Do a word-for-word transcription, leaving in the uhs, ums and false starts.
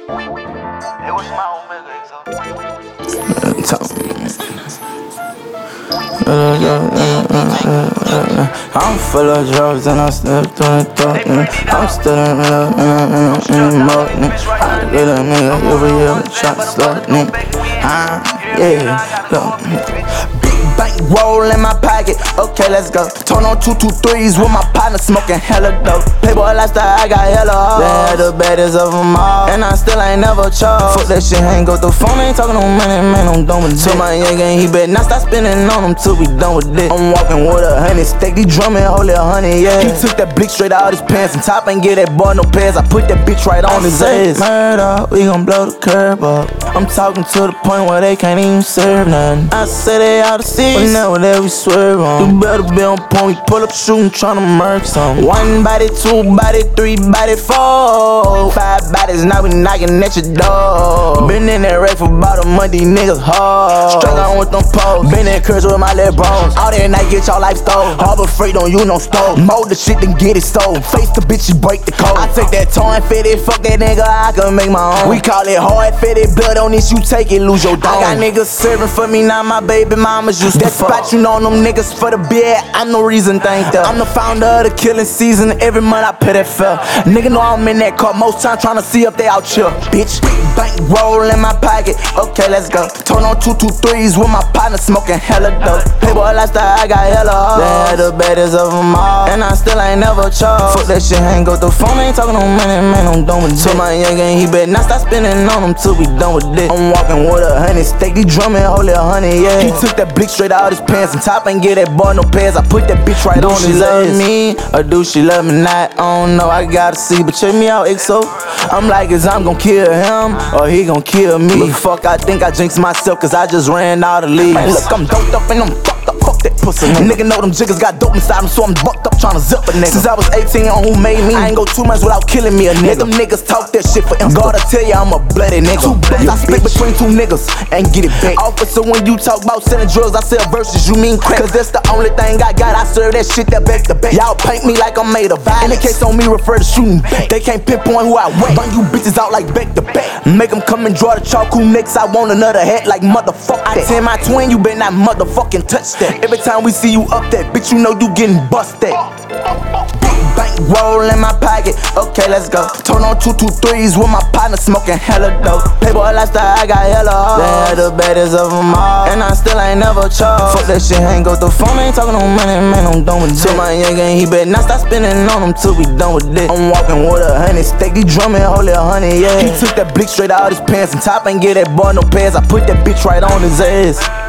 Hey, what's my Omega X O? I'm full of drugs and I still doing it. I'm still in the mode. I get a nigga every year trying to start me. Yeah, look. Bank roll in my pocket, okay, let's go. Turn on two two threes with my partner smoking hella dope. Playboy lifestyle, I got hella hoes. They had the baddest of them all, and I still ain't never chose. Fuck that shit, ain't go through phone, ain't talking no money, man, I'm done with it. So my young gang, he better not stop spinning on him till we done with it. I'm walking with a honey, steak, these drumming, holy honey, yeah. He took that blick straight out his pants and top ain't get that boy no pants. I put that bitch right on his ass. Murder, we gon' blow the curb up. I'm talking to the point where they can't even serve nothing. I say they out of seats, but now that we swerve on. You better be on point, we pull up shooting, tryna murk some. One body, two body, three body, four. Five bodies, now we knocking at your door. Been in that rack for about a month, these niggas hard. Straight on with them poles, been in curse with my little bros. All that night, get your life stole. Harbor freight on you, no stove. Mold the shit, then get it stole. Face the bitch, you break the code. I take that torn fitted, fuck that nigga, I can make my own. We call it hard fitted, blood on this, you take it, lose your dome. I got niggas serving for me, now my baby mamas used to fuck. You know them niggas for the beer, I'm no reason thank them. I'm the founder of the killing season, every month I pay that fell. Nigga know I'm in that car, most time tryna see if they out chill. Bitch, bank roll in my pocket, okay, let's go. Turn on two two threes with my partner smoking hella dope. Playboy lifestyle, I got hella hoes. They had the baddest of them all, and I still ain't never chose. Fuck that shit, ain't go through phone, ain't talking no money, man, I'm done with it. So my young gang, he better not stop spinning on him till we done with it. I'm walking with a honey, steak, these drumming, holy honey, yeah. He took that blick straight out his pants and top ain't get that boy no pants. I put that bitch right do on his ass. Do she love me or do she love me not? I don't know, I gotta see. But check me out, X O. I'm like, is I'm gon' kill him or he gon' kill me? But fuck, I think I jinxed myself cause I just ran out of leaves. Man, look, I'm doped up and I'm fucked up. Fuck that pussy nigga. Nigga know them jiggers got dope inside them, so I'm bucked up tryna zip a nigga. Since I was eighteen on who made me, I ain't go two months without killing me a nigga. Let them niggas talk that shit for him. Gotta tell ya I'm a bloody nigga. Two bloods, I split between two niggas and get it back. Officer, when you talk about selling drugs, I sell verses, you mean crack. Cause that's the only thing I got, I serve that shit that back to back. Y'all paint me like I'm made of violence. In the case on me, refer to shooting back. They can't pinpoint who I whack. Bring you bitches out like back to back. Make them come and draw the chalk, who next? I want another hat like motherfuck that. I tell my twin, you better not motherfucking touch that. Every time we see you up that, bitch, you know you getting busted. Bank roll in my pocket, okay, let's go. Turn on two two threes with my partner smoking hella dope. Playboy lifestyle, I got hella hoes. They had the baddest of them all, and I still ain't never chose. Fuck that shit, ain't go through phone, ain't talking no money, man, I'm done with it. So my young gang, he better not stop spinning on him till we done with it. I'm walking with a honey, steak, these drumming, holy honey, yeah. He took that blick straight out his pants and top ain't get that boy no pants. I put that bitch right on his ass.